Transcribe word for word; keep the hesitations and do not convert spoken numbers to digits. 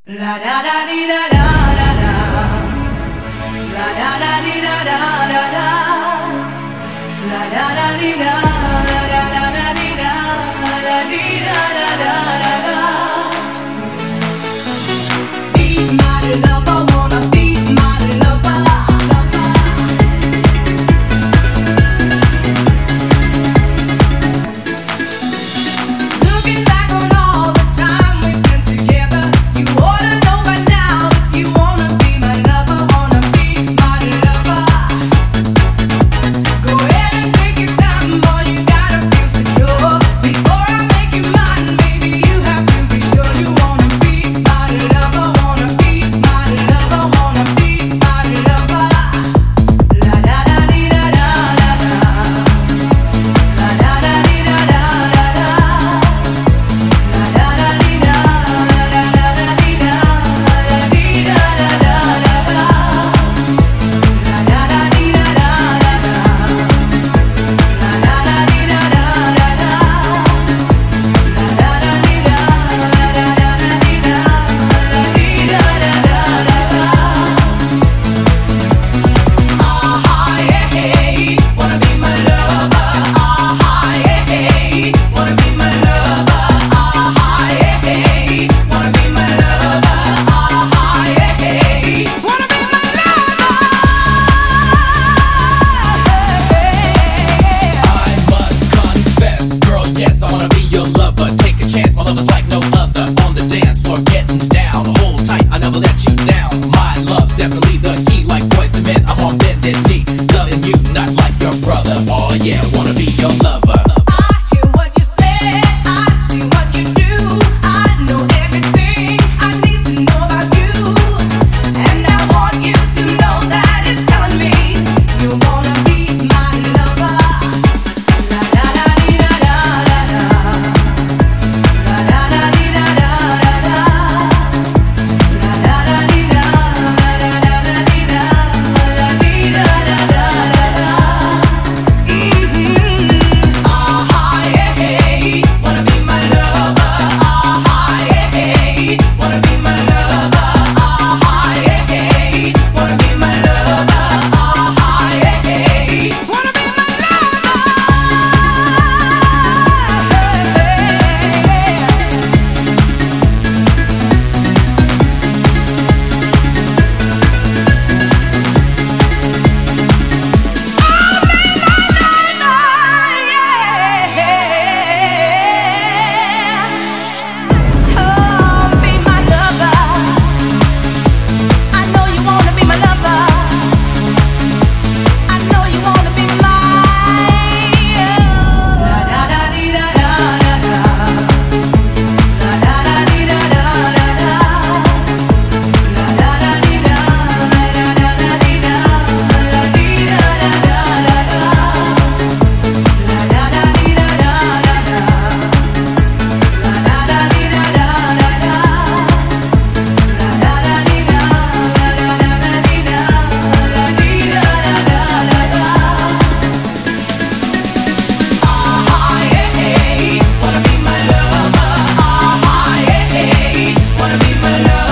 La da da dee da da da da. La da da dee da da da da. La da da dee da da da da dee da da dee da da da da da. Be my lover, wanna be my lover. Looking back on all the time we spent together, you ought to know by now if you wanna be my lover, wanna be my lover. Go ahead and take your time, boy, you gotta feel secure. Before I make you mine, baby, you have to be sure you wanna be my lover, wanna be my lover, wanna be my lover. La da da dee da da da da. La da da dee da da da da. La da da dee da da da da dee da da dee da da da da da. La da da dee da da da da. La da da dee da da da da. La da da dee da da da da dee da dee da da da da. Ah yeah, hey, wanna be my lover. Ah yeah, hey, wanna be my lover. Ah yeah, hey, wanna be my lover. Ah yeah, hey, wanna be my lover. I must confess, girl, yes, I wanna be your lover. Take a chance, my lover's like no other. On the dance floor, getting down. Hold tight, I never let you down. My love's definitely the key. Like boys to men, I'm on bended knee. Loving you, not like your brother. Oh yeah, wanna be your lover. I hear what you say, I see what you do. I know everything I need to know about you, and I want you to know that it's telling me you wanna be my lover. La da da dee da da da da. La da da dee da da da da. La da da dee da da da da dee da da dee da da da da da. Ah yeah, hey, wanna be my lover. Ah yeah, hey, wanna be my lover. Ah yeah, hey, wanna be my lover. Ah yeah, hey, wanna be my lover. Oh, be my lover. I know you wanna be my lover. I know you wanna be mine. La da da dee da da da da. La da da dee da da da da. La da da dee da da da da dee da da dee da da da da da. La da da dee da da da da. La da da dee da da da da. La da da dee da da da da dee da da dee da da da da da. Ah yeah, hey, wanna be my lover. Ah yeah, hey, wanna be my lover.